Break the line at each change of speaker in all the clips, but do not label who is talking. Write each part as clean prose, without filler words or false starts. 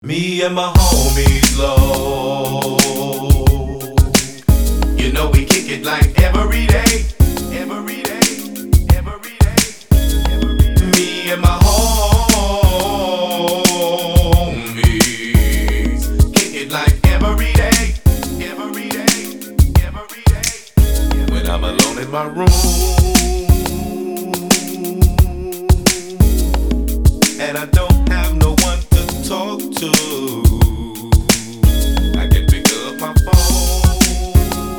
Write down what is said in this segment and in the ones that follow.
Me and my homies low. You know we kick it like every day. Every day, every day, every day. Me and my homies kick it like every day. Every day, every day. When I'm alone in my room and I don't have no one to talk to, I can pick up my phone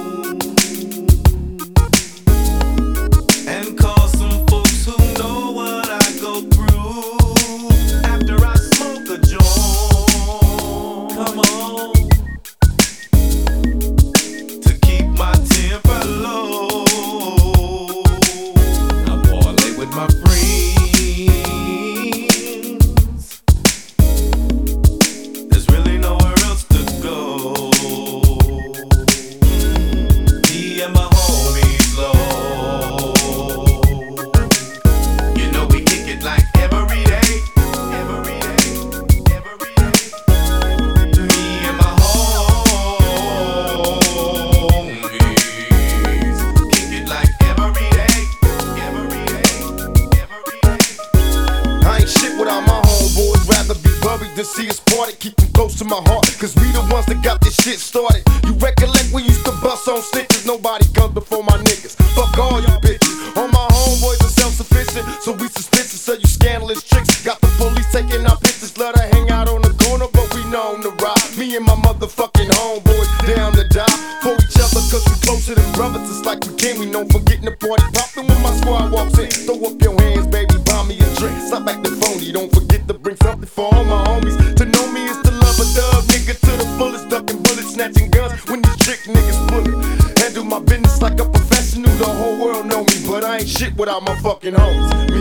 and call some folks who know what I go through after I smoke a joint. Come on, to keep my temper low, I parlay with my friends.
To see us party, keep them close to my heart, cause we the ones that got this shit started. You recollect we used to bust on snitches, nobody comes before my niggas. Fuck all you bitches, all my homeboys are self-sufficient, so we suspicious of you scandalous tricks. Got the police taking our pictures, love to hang out on the corner, but we know on the ride. Me and my motherfucking homeboys down to die for each other, cause we closer than brothers. It's like we can, we known for getting the party poppin' when my squad walks in. Throw up your hands, baby, buy me a drink. Stop acting phony, don't forget to bring something for all my homies. To know me is to love a dub, nigga to the fullest, ducking bullets, snatching guns when these trick niggas pull it. Handle my business like a professional, the whole world know me, but I ain't shit without my fucking homies.